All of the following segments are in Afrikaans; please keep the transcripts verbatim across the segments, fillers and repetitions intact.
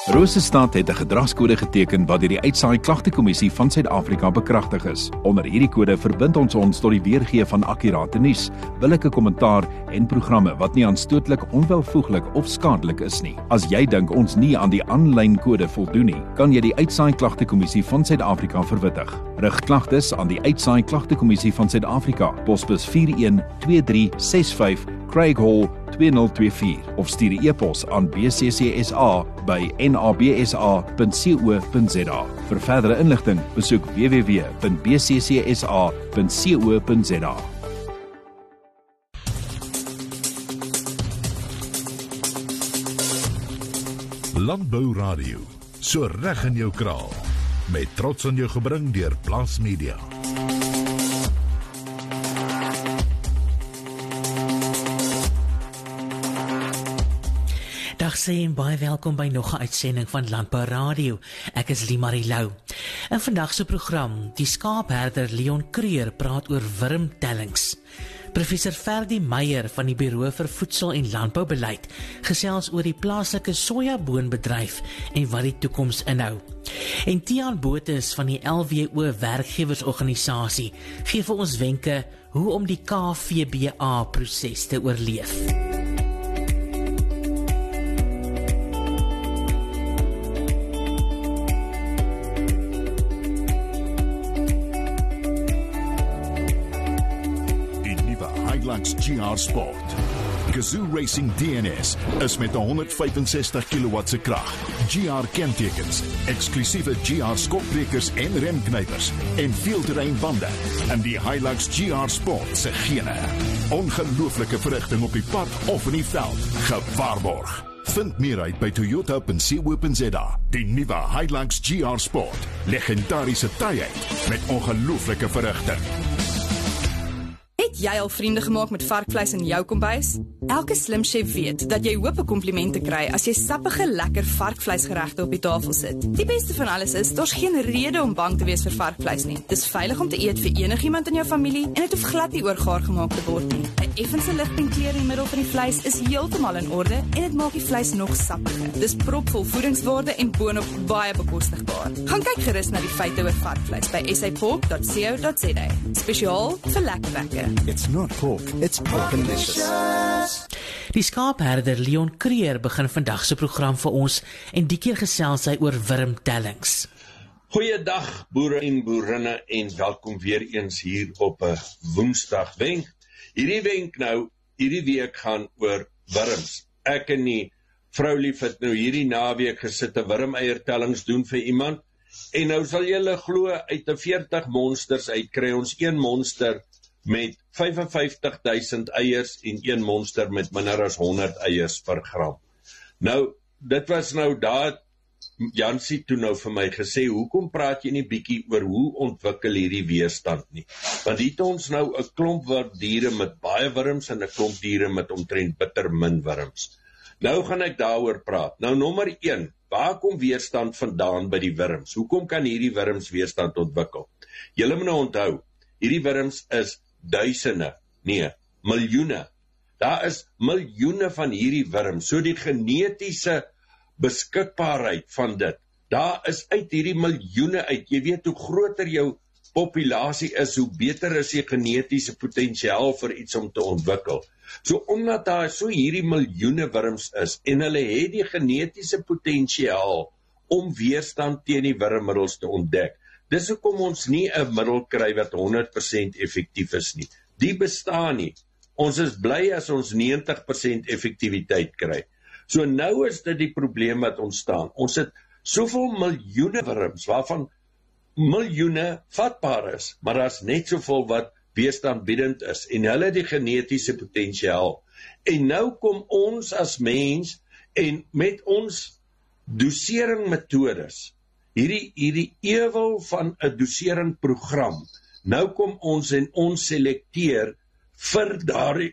Rosestad het 'n gedragskode geteken wat deur die Uitsaai Klagtekommissie van Suid-Afrika bekragtig is. Onder hierdie kode verbind ons ons tot die weergee van akkurate nuus, billike kommentaar en programme wat nie aanstootlik, onwelvoeglik of skadelik is nie. As jy dink ons nie aan die aanlyn kode voldoen nie, kan jy die Uitsaai Klagtekommissie van Suid-Afrika verwittig. Rig klagtes aan die Uitsaai Klagtekommissie van Suid-Afrika, posbus vier een twee drie ses vyf, Craig Hall twee nul twee vier of stuur 'n e-pos aan b c c s a by n a b s a punt co punt z a. Vir verdere inligting, besoek w w w punt b c c s a punt co punt z a. Landbou Radio, so reg in jou kraal, met trots aan jou gebring deur Plaas Media. Dag sê en baie welkom by nog 'n uitsending van Landbou Radio. Ek is Limarie Lou. In vandag se program, die skaapherder Leon Creer praat oor wurmtellings. Professor Ferdi Meyer van die Buro vir Voedsel en Landboubeleid gesels oor die plaaslike sojaboonbedryf en wat die toekoms inhou. En Tiaan Botes van die L W O werkgewersorganisasie gee vir ons wenke hoe om die K V B A-proses te oorleef. G R Sport. Gazoo Racing D N S is met honderd vyfensestig kilowatt se krag, G R kentekens, eksklusiewe G R skokbrekers en remknypers en veelterreinbande in die Hilux G R Sport se gene. Ongelooflike verrigting op die pad of in die veld, gewaarborg. Vind meer uit by toyota punt co punt z a. Die nuwe Hilux G R Sport, legendariese taaiheid met ongelooflike verrigting. Het jy al vriende gemaak met varkvleis in jou kombuis? Elke slim chef weet dat jy hoop 'n kompliment te kry as jy sappige, lekker varkvleisgeregte op die tafel sit. Die beste van alles is, daar's geen rede om bang te wees vir varkvleis nie. Dis veilig om te eet vir enigiemand in jou familie en dit hoef glad nie oorgaar gemaak te word nie. 'n Effense ligting kleur in die middel van die vleis is heeltemal in orde en dit maak die vleis nog sappiger. Dis propvol voedingswaarde en boonop baie bekostigbaar. Gaan kyk gerus na die feite oor varkvleis by s a pork dot co dot z a. Spesiaal vir lekker wekke. It's not pork, it's porkalicious. Die skaapherder Leon Creer begin vandag se program vir ons en die keer gesels hy oor wurmtellings. Goeiedag boere en boerinne en welkom weer eens hier op 'n Woensdag wenk. Hierdie wenk nou, hierdie week gaan oor wurms. Ek en die vroulief het nou hierdie naweek gesit 'n wurmeiertellings doen vir iemand en nou sal julle glo uit 'n veertig monsters uit kry ons een monster met vyf en vyftig duisend eiers en een monster met minder as honderd eiers per gram. Nou, dit was nou daar, Jansie toe nou vir my gesê, hoekom praat jy nie bietjie oor hoe ontwikkel hierdie weerstand nie? Want hier het ons nou 'n klomp wat diere met baie wurms en 'n klomp diere met omtrent bitter min wurms. Nou gaan ek daaroor praat. Nou nommer een, waar kom weerstand vandaan by die wurms? Hoekom kan hierdie wurms weerstand ontwikkel? Julle moet nou onthou, hierdie wurms is duisende, nee, miljoene. Daar is miljoene van hierdie wurms, so die genetiese beskikbaarheid van dit, daar is uit hierdie miljoene uit, jy weet hoe groter jou populasie is, hoe beter is die genetiese potensiaal vir iets om te ontwikkel. So omdat daar so hierdie miljoene wurms is, en hulle het die genetiese potensiaal om weerstand teen die wurmmiddels te ontdek, dis hoekom ons nie 'n middel kry wat honderd persent effektief is nie. Die bestaan nie. Ons is bly as ons negentig persent effektiwiteit kry. So nou is dit die probleem wat ontstaan. Ons het soveel miljoene wurms, waarvan miljoene vatbaar is, maar daar's net soveel wat weerstandbiedend is, en hulle die genetiese potensiaal. En nou kom ons as mens, en met ons doseringmetodes, hierdie, hierdie ewel van 'n doseringprogram, nou kom ons en ons selekteer vir daardie,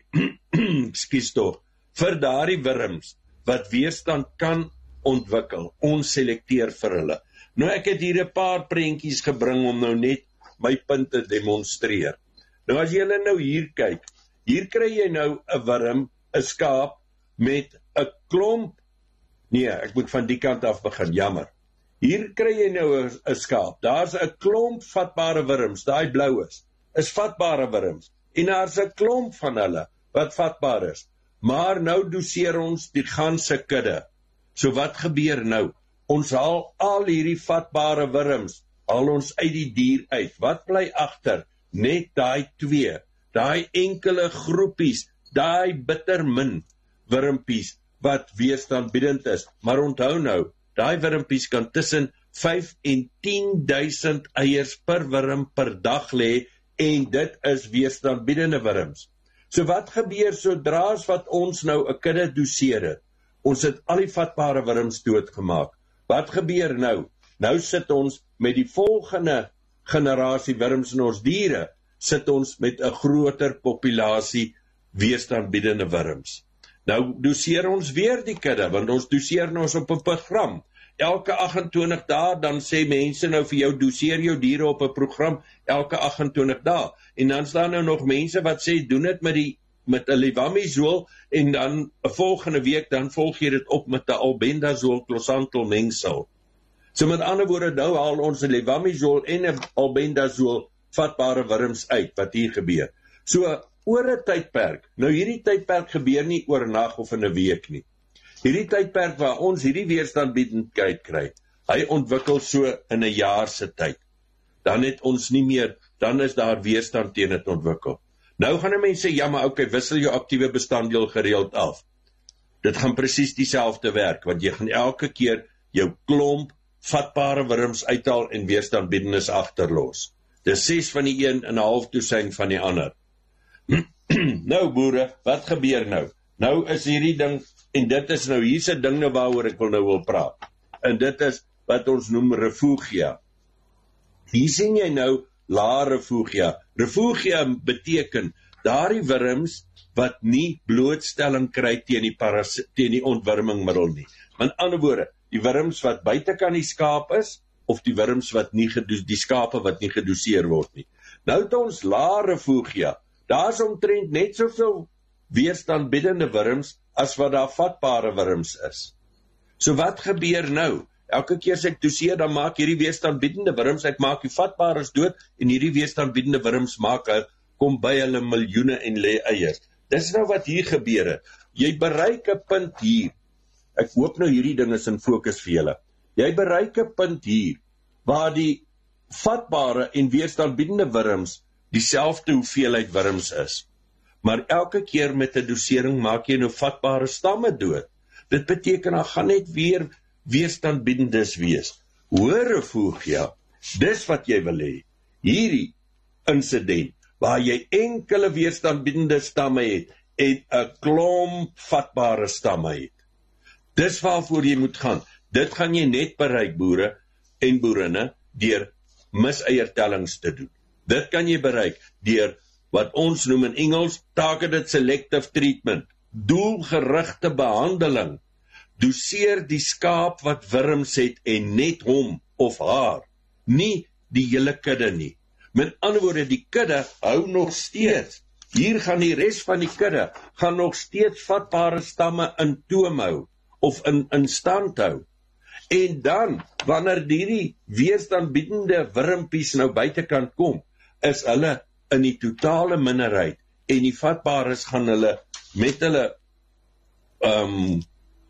ekskuus tog, vir daardie wurms, wat weerstand kan ontwikkel. Ons selekteer vir hulle. Nou ek het hier 'n paar prentjies gebring om nou net my punt te demonstreer. Nou as jy nou hier kyk, hier kry jy nou 'n wurm, 'n skaap met 'n klomp Nee, ek moet van die kant af begin, jammer. Hier kry jy nou 'n skaap. Daar's 'n klomp vatbare wurms, daai blou is, is vatbare wurms. En daar's 'n klomp van hulle wat vatbaar is. Maar nou doseer ons die ganse kudde. So wat gebeur nou? Ons haal al hierdie vatbare wurms, haal ons uit die dier uit. Wat bly agter? Net daai twee, daai enkele groepies, daai bitter min wurmpies wat weerstandbiedend is. Maar onthou nou, daai wurmpies kan tussen vyf en tien duisend eiers per wurm per dag lê, en dit is weerstandbiedende wurms. So wat gebeur sodra as wat ons nou 'n kudde doseer het? Ons het al die vatbare wurms doodgemaak. Wat gebeur nou? Nou sit ons met die volgende generasie wurms in ons diere, sit ons met 'n groter populasie weerstandbiedende wurms. Nou doseer ons weer die kudde, want ons doseer nou op 'n program. Elke agt en twintig dae, dan sê mense nou vir jou, doseer jou diere op 'n program elke agt en twintig dae. En dan staan nou nog mense wat sê, doen dit met die met 'n levamisole, en dan 'n volgende week, dan volg jy dit op met 'n albendazole closantel mengsel. So met ander woorde, nou haal ons 'n levamisole en 'n albendazole vatbare wurms uit, wat hier gebeur. So, oor 'n tydperk, nou hierdie tydperk gebeur nie oor 'n nag of in 'n week nie. Hierdie tydperk waar ons hierdie weerstandbiedendheid kry, hy ontwikkel so in 'n jaar se tyd. Dan het ons nie meer, dan is daar weerstand teen dit ontwikkel. Nou gaan 'n mens sê, ja maar okay, wissel jou aktiewe bestanddeel gereeld af. Dit gaan presies dieselfde werk, want jy gaan elke keer jou klomp vatbare wurms uithaal en weerstandbiedendes agterlos. Dis ses van die een en 'n half dosyn van die ander. Nou boere, wat gebeur nou? Nou is hierdie ding, en dit is nou hier's 'n ding nou waaroor ek wil nou wil praat. En dit is wat ons noem refugia. Hier sien jy nou lae refugia. Refugia beteken daardie wurms wat nie blootstelling kry teen die paras teen die ontwurmingmiddel nie. Met ander woorde, die wurms wat buite kan die skaap is, of die wurms wat nie gedoes, die skape wat nie gedoseer word nie. Nou het ons lae refugia. Daar's omtrent net soveel weerstandbiedende wurms as wat daar vatbare wurms is. So wat gebeur nou? Elke keer as ek doseer, dan maak hierdie weerstandbiedende wurms, ek maak die vatbares dood, en hierdie weerstandbiedende wurms maak, kom by hulle miljoene en lê eiers. Dis nou wat hier gebeur het. Jy bereik 'n punt hier. Ek hoop nou hierdie ding is in fokus vir julle. Jy bereik 'n punt hier, waar die vatbare en weerstandbiedende wurms dieselfde hoeveelheid wurms is. Maar elke keer met 'n dosering maak jy nou vatbare stamme dood. Dit beteken dan gaan net weer weerstandbiedendes wees. Hoor refugia, dis wat jy wil hê. Hierdie insident, waar jy enkele weerstandbiedende stamme het, en 'n klomp vatbare stamme het. Dis waarvoor jy moet gaan. Dit gaan jy net bereik, boere en boerinne, deur miseiertellings te doen. Dit kan jy bereik deur wat ons noem in Engels targeted selective treatment, doelgerigte behandeling. Doseer die skaap wat wurms het en net hom of haar, nie die hele kudde nie. Met ander woorde, die kudde hou nog steeds. Hier gaan die res van die kudde gaan nog steeds vatbare stamme in toom hou of in, in stand hou. En dan, wanneer hierdie weerstandbiedende wurmpies nou buitekant kom, is hulle in die totale minderheid, en die vatbares gaan hulle met hulle um,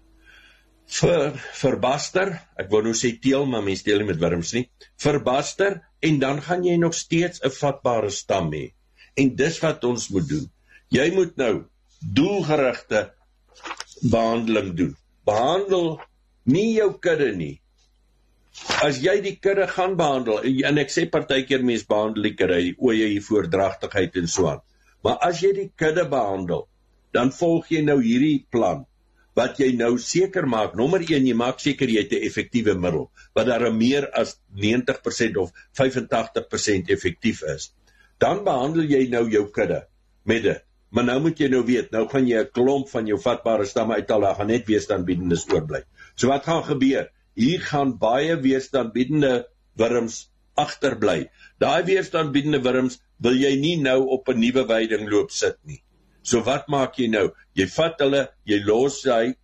ver, verbaster, ek wou nou sê teel, maar mens teel nie met wurms nie, verbaster, en dan gaan jy nog steeds 'n vatbare stam hê. En dis wat ons moet doen. Jy moet nou doelgerigte behandeling doen. Behandel nie jou kudde nie. As jy die kudde gaan behandel, en ek sê partykeer mens behandel die kudde, die oeye, die voordragtigheid en so aan. Maar as jy die kudde behandel, dan volg jy nou hierdie plan, wat jy nou seker maak, nommer een, jy maak seker jy het 'n effektiewe middel, wat daar meer as negentig persent of vyfentagtig persent effektief is. Dan behandel jy nou jou kudde met dit. Maar nou moet jy nou weet, nou gaan jy 'n klomp van jou vatbare stamme uithaal, daar gaan net weerstandbiedendes oorbly. So wat gaan gebeur? Hier gaan baie weerstandbiedende wurms agterbly. Daai weerstandbiedende wurms wil jy nie nou op 'n nuwe weiding loop sit nie. So wat maak jy nou? Jy vat hulle, jy los hy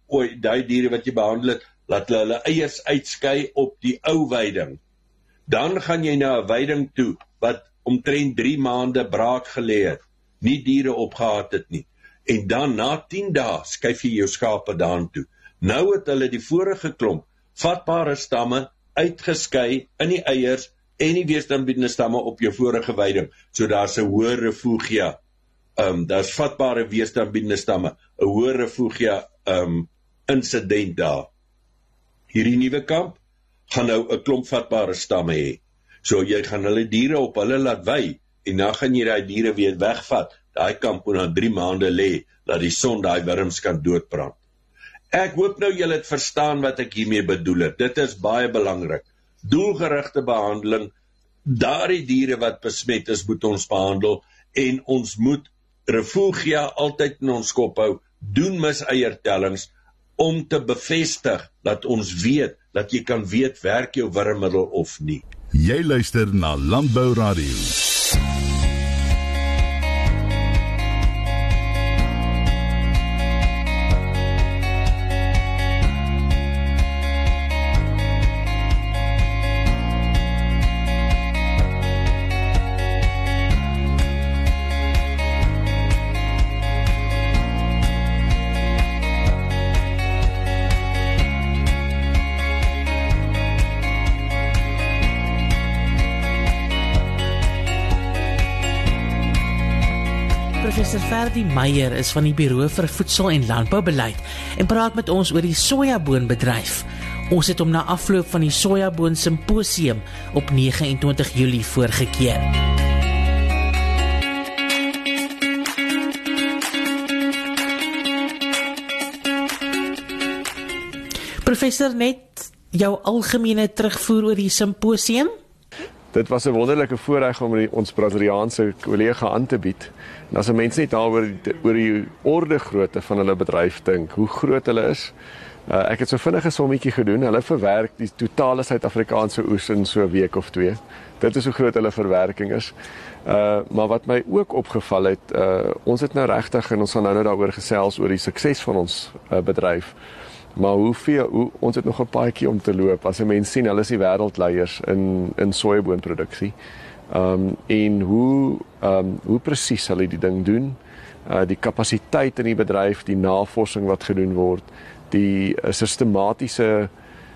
ooi, die diere wat jy behandel het, laat hulle hulle eiers uitskei op die ou weiding. Dan gaan jy na 'n weiding toe, wat omtrent drie maande braak gelê het, nie diere opgehaat het nie. En dan na tien dae skuif jy jou skape daan toe. Nou het hulle die vorige klomp vatbare stamme uitgeskei in die eiers en die weerstandbiedende stamme op jou vorige weiding. So daar's 'n hoë refugia. Um, daar's vatbare weerstandbiedende stamme, 'n hoë refugia um, insident daar. Hierdie nuwe kamp gaan nou 'n klomp vatbare stamme hê. So jy gaan hulle diere op hulle laat wei en dan gaan jy daai diere weer wegvat. Daai kamp moet na drie maande lê, dat die son daai wurms kan doodbrand. Ek hoop nou julle het verstaan wat ek hiermee bedoel het. Dit is baie belangrik. Doelgerigte behandeling, daardie diere wat besmet is, moet ons behandel en ons moet refugia altyd in ons kop hou, doen miseiertellings om te bevestig dat ons weet, dat jy kan weet, werk jou wurmmiddel of nie. Jy luister na Landbou Radio. Professor Ferdi Meyer is van die Bureau vir Voedsel en Landboubeleid en praat met ons oor die sojaboonbedryf. Ons het hom na afloop van die sojaboon simposium op nege en twintig Julie voorgekeer. Professor, net jou algemene terugvoer oor die simposium? Dit was 'n wonderlike voorreg om die, ons Braziliaanse kollega aan te bied. En as 'n mens net daaroor oor die orde grootte van hulle bedryf dink, hoe groot hulle is. Uh, ek het so vinnig 'n sommetjie gedoen. Hulle verwerk die totale Suid-Afrikaanse oes in so 'n week of twee. Dit is hoe groot hulle verwerking is. Uh, maar wat my ook opgeval het, uh, ons het nou regtig en ons gaan nou nou daaroor gesels oor die sukses van ons uh, bedryf. Maar hoeveel, hoe, ons het nog 'n paadjie om te loop. As 'n mens sien, hulle is die wêreldleiers in in sojaboonproduksie. Um en hoe um hoe presies hulle die ding doen, uh, die kapasiteit in die bedryf, die navorsing wat gedoen word, die uh, sistematiese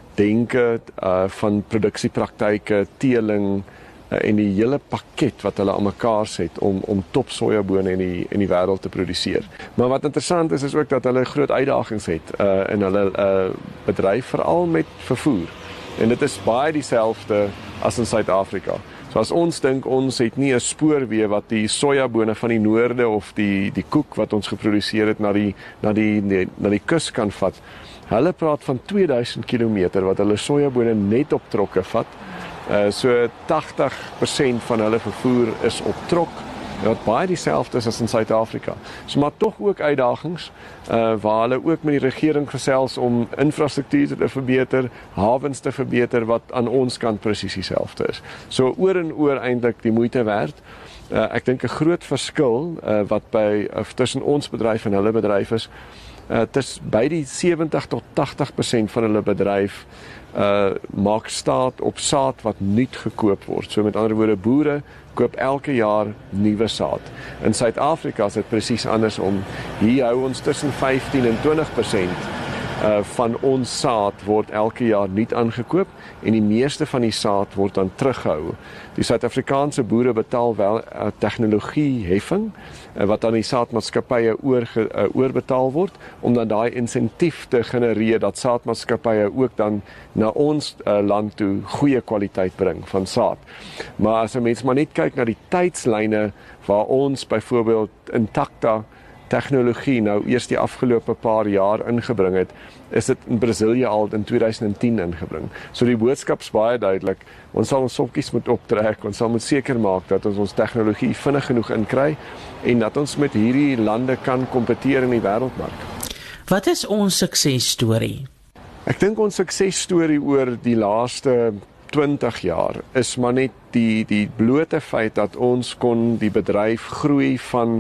denke uh, van produksiepraktyke, teeling uh, en die hele pakket wat hulle aan mekaar set om om top sojabone in die in die wêreld te produseer. Maar wat interessant is is ook dat hulle groot uitdagings het uh, in hulle uh, bedryf, veral met vervoer. En dit is baie dieselfde as in Suid-Afrika. So as ons dink ons het nie 'n spoorweë wat die sojabone van die noorde of die die koek wat ons geproduseer het na die na die die, na die kus kan vat. Hulle praat van twee duisend kilometer wat hulle sojabone net op trokke vat. Uh, so tagtig persent van hulle vervoer is op trok, wat baie dieselfde is as in Suid-Afrika. So maar tog ook uitdagings, uh, waar hulle ook met die regering gesels om infrastruktuur te verbeter, hawens te verbeter, wat aan ons kant presies dieselfde is. So oor en oor eintlik die moeite werd. Uh, ek dink 'n groot verskil uh, wat by uh, tussen ons bedryf en hulle bedryf is, uh, dit is by die sewentig tot tagtig persent van hulle bedryf uh, maak staat op saad wat nuut gekoop word. So met ander woorde, boere koop elke jaar nuwe saad. In Suid-Afrika is dit presies andersom. Hier hou ons tussen vyftien en twintig persent uh, van ons saad word elke jaar nuut aangekoop en die meeste van die saad word dan teruggehou. Die Suid-Afrikaanse boere betaal wel uh, tegnologieheffing uh, wat aan die saadmaatskappye oor, uh, oorbetaal word om dan daai insentief te genereer dat saadmaatskappye ook dan na ons uh, land toe goeie kwaliteit bring van saad. Maar as 'n mens maar net kyk na die tydslyne waar ons byvoorbeeld Intacta tegnologie nou eers die afgelope paar jaar ingebring het, is dit in Brasilië al in tweeduisend tien ingebring. So die boodskap is baie duidelik. Ons sal ons sokkies moet optrek, ons sal moet seker maak dat ons ons tegnologie vinnig genoeg inkry en dat ons met hierdie lande kan kompeteer in die wêreldmark. Wat is ons suksesstorie? Ek dink ons suksesstorie oor die laaste twintig jaar is maar net die die blote feit dat ons kon die bedryf groei van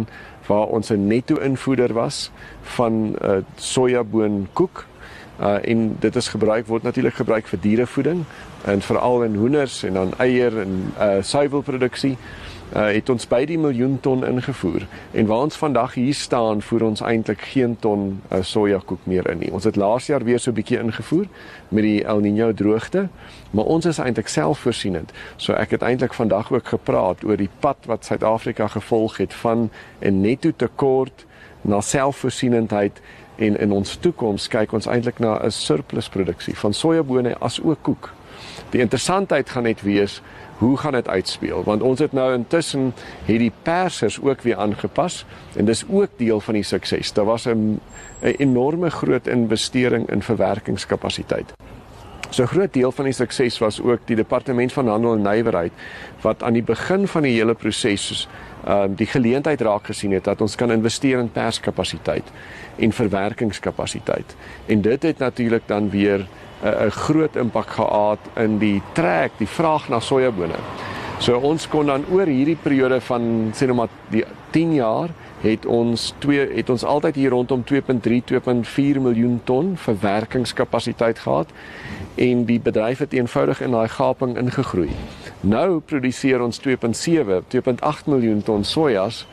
waar ons 'n netto-invoerder was van uh, sojaboonkoek. Uh, en dit is gebruik, word natuurlik gebruik vir dierevoeding, en veral in hoenders en dan eier en uh, suiwelproduksie. Uh, het ons by die miljoen ton ingevoer. En waar ons vandag hier staan, voer ons eintlik geen ton uh, sojakoek meer in nie. Ons het laas jaar weer so 'n bietjie ingevoer met die El Niño droogte, maar ons is eintlik selfvoorsienend. So ek het eintlik vandag ook gepraat oor die pad wat Suid-Afrika gevolg het van 'n netto tekort na selfvoorsienendheid, en in ons toekoms kyk ons eintlik na 'n surplusproduksie van sojabone as ook koek. Die interessantheid gaan net wees, hoe gaan dit uitspeel? Want ons het nou intussen het die persers ook weer aangepas, en dis ook deel van die sukses. Daar was 'n enorme groot investering in verwerkingskapasiteit. So 'n groot deel van die sukses was ook die Departement van Handel en Nywerheid, wat aan die begin van die hele proses uh, die geleentheid raak gesien het, dat ons kan investeer in perskapasiteit en verwerkingskapasiteit. En dit het natuurlik dan weer 'n groot impak gehad in die trek, die vraag na sojabone. So ons kon dan oor hierdie periode van sê nou maar die tien jaar het ons twee het ons altyd hier rondom twee komma drie, twee komma vier miljoen ton verwerkingskapasiteit gehad, en die bedryf het eenvoudig in daai gaping ingegroei. Nou produseer ons twee komma sewe, twee komma agt miljoen ton sojas,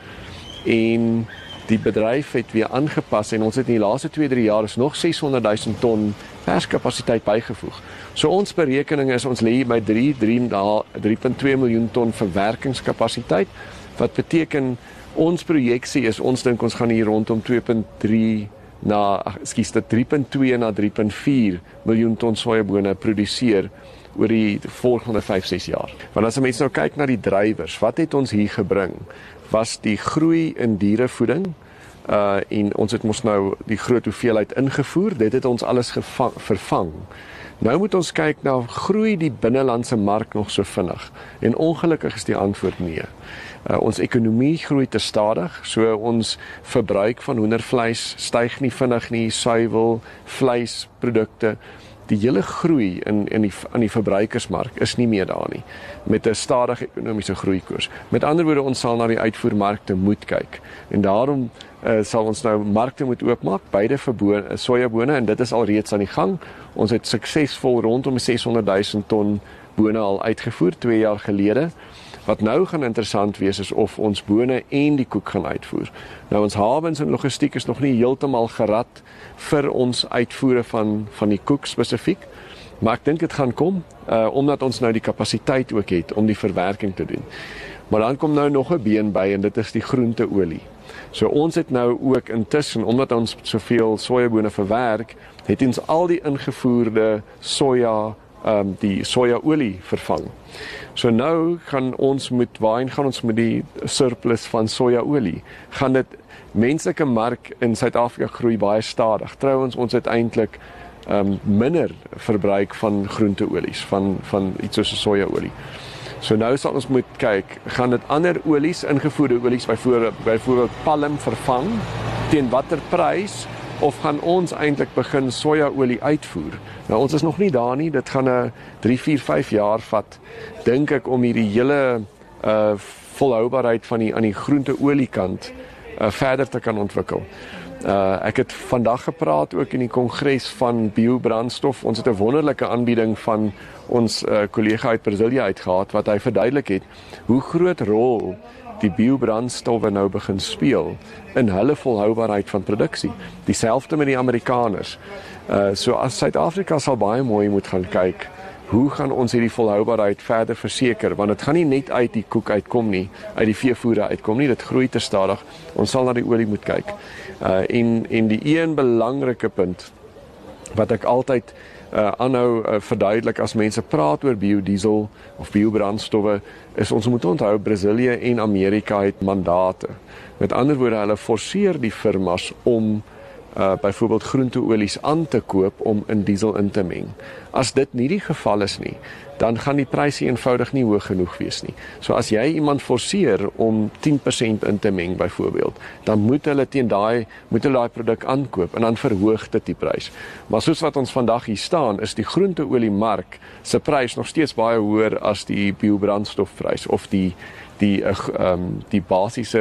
en die bedryf het weer aangepas, en ons het in die laaste twee, drie jaar is nog seshonderd duisend ton perskapasiteit bygevoeg. So ons berekening is, ons lê by drie, drie komma twee miljoen ton verwerkingskapasiteit, wat beteken, ons projeksie is, ons dink ons gaan hier rondom twee komma drie na, ekskuus, drie komma twee na drie komma vier miljoen ton sojabone produseer oor die volgende vyf, ses jaar. Want as 'n mens nou kyk na die drywers, wat het ons hier gebring? Was die groei in dierevoeding, uh, en ons het mos nou die groot hoeveelheid ingevoer, dit het ons alles gevang, vervang. Nou moet ons kyk na, groei die binnelandse mark nog so vinnig? En ongelukkig is die antwoord nee. Uh, ons ekonomie groei te stadig, so ons verbruik van hoendervleis styg nie vinnig nie, suiwel, vleisprodukte. Die hele groei in, in die, aan die verbruikersmark is nie meer daar nie, met 'n stadige ekonomiese groeikoers. Met ander woorde, ons sal na die uitvoermarkte moet kyk, en daarom uh, sal ons nou markte moet oopmaak, beide vir sojabone, en dit is al reeds aan die gang. Ons het suksesvol rondom seshonderd duisend ton bone al uitgevoer, twee jaar gelede. Wat nou gaan interessant wees, is of ons bone en die koek gaan uitvoer. Nou, ons hawens en logistiek is nog nie heeltemal gerad vir ons uitvoere van, van die koek spesifiek, maar ek dink dit gaan kom, uh, omdat ons nou die kapasiteit ook het om die verwerking te doen. Maar dan kom nou nog 'n been by, en dit is die groenteolie. So ons het nou ook intussen, omdat ons soveel sojabone verwerk, het ons al die ingevoerde soja, um, die sojaolie vervang. So nou gaan ons moet, waarheen gaan ons met die surplus van sojaolie? Gaan dit, menslike mark in Suid-Afrika groei baie stadig. Trouwens, ons het eintlik um, minder verbruik van groenteolies, van, van iets soos sojaolie. So nou sal ons moet kyk, gaan dit ander olies, ingevoerde olies, byvoorbeeld, byvoorbeeld palm vervang, teen watter prys, of gaan ons eintlik begin sojaolie uitvoer? Nou, ons is nog nie daar nie, dit gaan 'n drie, vier, vyf jaar vat, dink ek, om hierdie hele uh, volhoubaarheid van die, aan die groenteoliekant uh, verder te kan ontwikkel. Uh, ek het vandag gepraat ook in die kongres van biobrandstof. Ons het 'n wonderlike aanbieding van ons uh, kollega uit Brasilia uitgehad, wat hy verduidelik het, hoe groot rol die biobrandstowwe nou begin speel in hulle volhoubaarheid van produksie. Dieselfde met die Amerikaners. Uh, so as Suid-Afrika sal baie mooi moet gaan kyk, hoe gaan ons hierdie volhoubaarheid verder verseker, want dit gaan nie net uit die koek uitkom nie, uit die veevoere uitkom nie, dit groei te stadig, ons sal na die olie moet kyk. Uh, en, en die een belangrike punt, wat ek altyd uh, aanhou uh, verduidelik as mense praat oor biodiesel of biobrandstowwe, is ons moet onthou, Brasilia en Amerika het mandate. Met ander woorde, hulle forceer die firmas om uh, byvoorbeeld groenteolies aan te koop om in diesel in te meng. As dit nie die geval is nie, dan gaan die pryse eenvoudig nie hoog genoeg wees nie. So as jy iemand forceer om tien persent in te meng byvoorbeeld, dan moet hulle teen daai moet hulle daai produk aankoop, en dan verhoog dit die prys. Maar soos wat ons vandag hier staan, is die groenteoliemark se prys nog steeds baie hoër as die biobrandstofprys of die die um, die basiese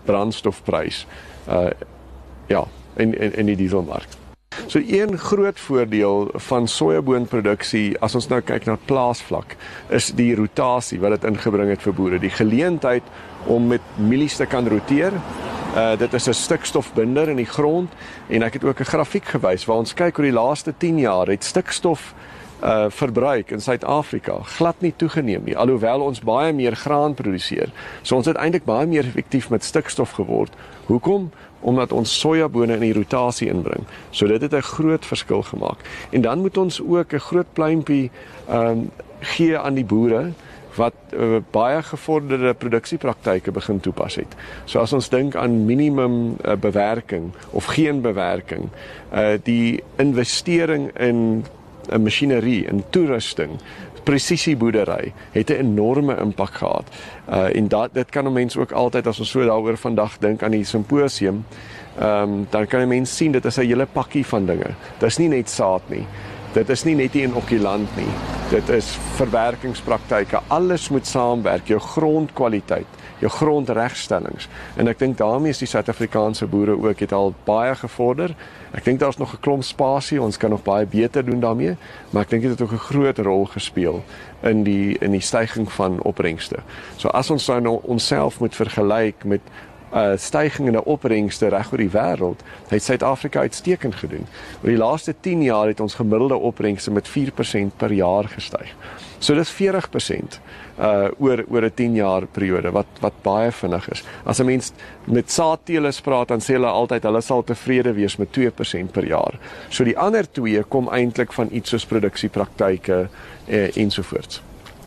brandstofprys uh, ja, in, in, in die dieselmark. So een groot voordeel van sojaboonproduksie, as ons nou kyk na plaasvlak, is die rotasie wat dit ingebring het vir boere. Die geleentheid om met mielies te kan roteer. Uh, dit is 'n stikstofbinder in die grond en ek het ook 'n grafiek gewys waar ons kyk oor die laaste tien jaar het stikstof uh, verbruik in Suid-Afrika glad nie toegeneem nie, alhoewel ons baie meer graan produseer. So ons het eintlik baie meer effektief met stikstof geword. Hoekom? Omdat ons sojabone in die rotasie inbring. So dit het 'n groot verskil gemaak. En dan moet ons ook 'n groot pluimpie um, gee aan die boere wat uh, baie gevorderde produksiepraktyke begin toepas het. So as ons dink aan minimum uh, bewerking of geen bewerking, uh, die investering in uh, masjinerie, in toerusting, presisieboerdery het 'n enorme impak gehad. Uh, en dat, dit kan 'n mens ook altyd, as ons so daaroor vandag dink aan die simposium, um, dan kan 'n mens sien, dit is 'n hele pakkie van dinge. Dit is nie net saad nie. Dit is nie net die inokulant nie. Dit is verwerkingspraktyke. Alles moet saamwerk. Jou grondkwaliteit, jou grondregstellings. En ek dink daarmee is die Suid-Afrikaanse boere ook het al baie gevorder. Ek dink daar's nog 'n klomp spasie. Ons kan nog baie beter doen daarmee, maar ek dink dit het ook 'n groot rol gespeel in die in die stygings van opbrengste. So as ons nou onsself moet vergelyk met Uh, stygings in opbrengste reg oor die wêreld, het Suid-Afrika uitstekend gedoen. Oor die laaste tien jaar het ons gemiddelde opbrengste met vier persent per jaar gestyg. So dis veertig persent uh, oor oor 'n tien jaar periode wat wat baie vinnig is. As 'n mens met saadteelers praat, dan sê hulle altyd hulle sal tevrede wees met twee persent per jaar. So die ander twee kom eintlik van iets soos produksiepraktyke uh, ensovoorts.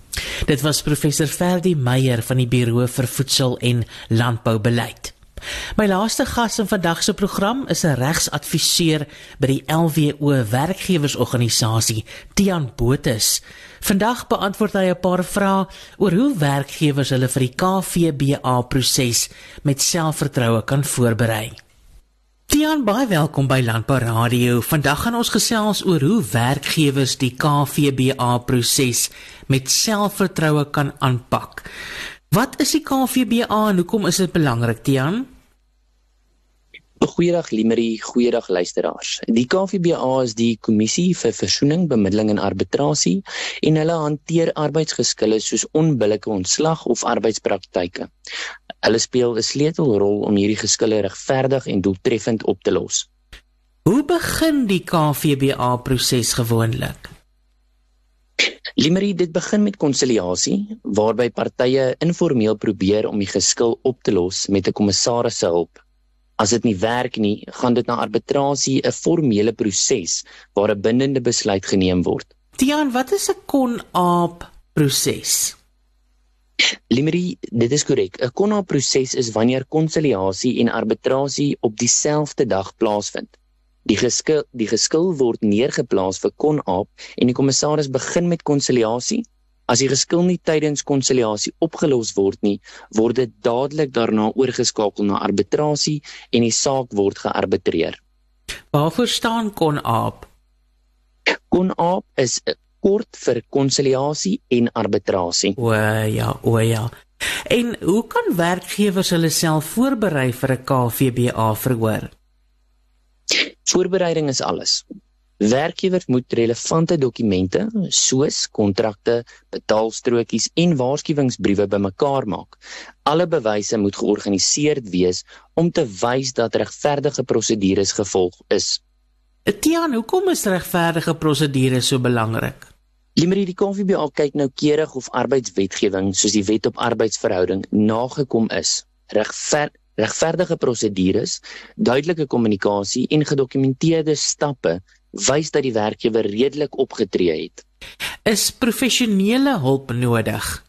Dit was professor Ferdi Meyer van die Buro vir Voedsel en Landboubeleid. My laaste gas in vandag se program is 'n regsadviseur by die L W O werkgewersorganisasie, Tiaan Botes. Vandag beantwoord hy 'n paar vrae oor hoe werkgewers hulle vir die K V B A-proses met selfvertroue kan voorberei. Tiaan, baie welkom by Landbou Radio. Vandag gaan ons gesels oor hoe werkgewers die K V B A-proses met selfvertroue kan aanpak. Wat is die K V B A en hoekom is dit belangrik, Tiaan? Goeiedag Limerie, goeiedag luisteraars. Die K V B A is die Kommissie vir Versoening, Bemiddeling en Arbitrasie en hulle hanteer arbeidsgeskille soos onbillike ontslag of arbeidspraktyke. Hulle speel 'n sleutelrol om hierdie geskille regverdig en doeltreffend op te los. Hoe begin die K V B A-proses gewoonlik? Limerie, dit begin met konsiliasie, waarby partye informeel probeer om die geskil op te los met 'n kommissaris se hulp. As dit nie werk nie, gaan dit na arbitrasie, 'n formele proses waar 'n bindende besluit geneem word. Tiaan, wat is 'n Kon-Aap-proses? Limerie, dit is korrek. 'n Kon-Aap-proses is wanneer konsiliasie en arbitrasie op dieselfde dag plaasvind. Die geskil, die geskil word neergeplaas vir Kon-Aap en die kommissaris begin met konsiliasie. As die geskil nie tydens konsiliasie opgelos word nie, word dit dadelik daarna oorgeskakel na arbitrasie en die saak word gearbitreer. Waarvoor staan Kon-Aap? Kon-Aap is kort vir konsiliasie en arbitrasie. O ja, o ja. En hoe kan werkgewers hulle self voorberei vir 'n K V B A verhoor? Voorbereiding is alles. Werkgewers moet relevante dokumente, soos kontrakte, betaalstrokies en waarskuwingsbriewe bymekaar maak. Alle bewyse moet georganiseerd wees om te wys dat regverdige prosedures gevolg is. Tiaan, hoekom is regverdige prosedures so belangrik? Limerie, die K V B A kyk noukeurig of arbeidswetgewing, soos die Wet op Arbeidsverhouding, nagekom is. Regver regverdige prosedures, duidelike kommunikasie en gedokumenteerde stappe wys dat die werkgewer redelik opgetree het. Is professionele hulp nodig?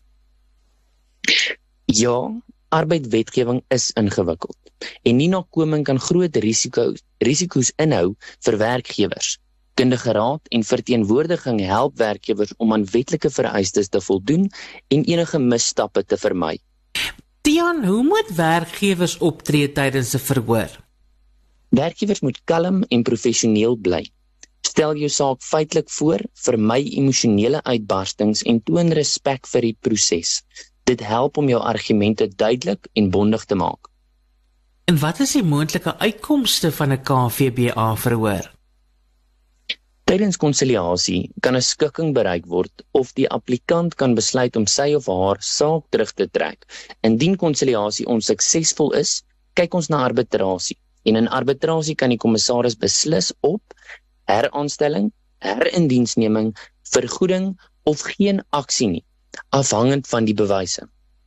Ja, arbeidswetgewing is ingewikkeld en nie nakoming kan groot risiko, risiko's inhou vir werkgewers. Kundige raad en verteenwoordiging help werkgewers om aan wetlike vereistes te voldoen en enige misstappe te vermy. Tiaan, hoe moet werkgewers optree tydens 'n verhoor? Werkgewers moet kalm en professioneel bly. Stel jou saak feitelik voor, vermy emosionele uitbarstings en toon respek vir die proses. Dit help om jou argumente duidelik en bondig te maak. En wat is die moontlike uitkomste van 'n K V B A verhoor? Tydens konsiliasie kan 'n skikking bereik word of die applikant kan besluit om sy of haar saak terug te trek. Indien konsiliasie onsuksesvol is, kyk ons na arbitrasie. En in arbitrasie kan die kommissaris beslis op heraanstelling, herindiensneming, vergoeding of geen aksie nie, afhangend van die bewyse.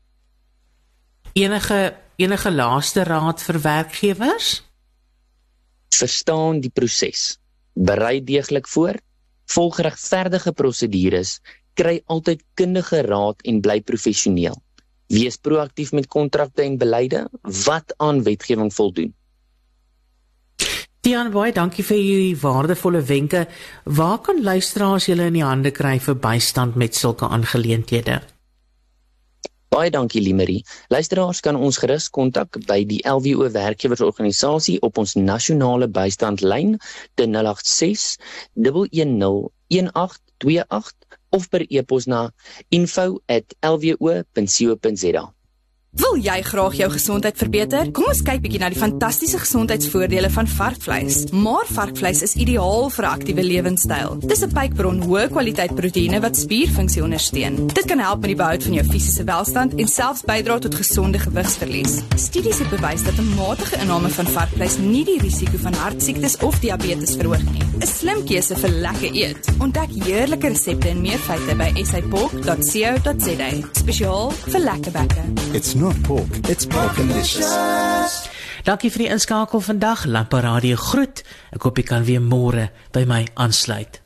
Enige enige laaste raad vir werkgewers? Verstaan die proses. Berei deeglik voor, volg regverdige prosedures, kry altyd kundige raad en bly professioneel. Wees proaktief met kontrakte en beleide wat aan wetgewing voldoen. Tiaan, baie dankie vir jullie waardevolle wenke. Waar kan luisteraars julle in die hande kry vir bystand met sulke aangeleenthede? Baie dankie, Limerie. Luisteraars kan ons gerus kontak by die L W O werkgewersorganisasie op ons nasionale bystandlyn te nul agt ses, een een nul, een agt twee agt of per e-pos na info at l w o punt co punt z a. Wil jy graag jou gesondheid verbeter? Kom ons kyk bietjie na die fantastiese gesondheidsvoordele van varkvleis. Maar varkvleis is ideaal vir 'n aktiewe lewenstyl. Dis 'n pykbron hoë kwaliteit proteïene wat spierfunksie ondersteun. Dit kan help met die behoud van jou fisiese welstand en selfs bydra tot gesonde gewigsverlies. Studies het bewys dat 'n matige inname van varkvleis nie die risiko van hartsiektes of diabetes verhoog nie. 'n Slim keuse vir lekker eet. Ontdek heerlike resepte en meer feite by s a pork dot co dot z a. Spesiaal vir lekker bekke. It's not pork, it's porkalicious. Dankie vir die inskakel vandag. Lampa Radio groet. Ek hoop jy kan weer môre by my aansluit.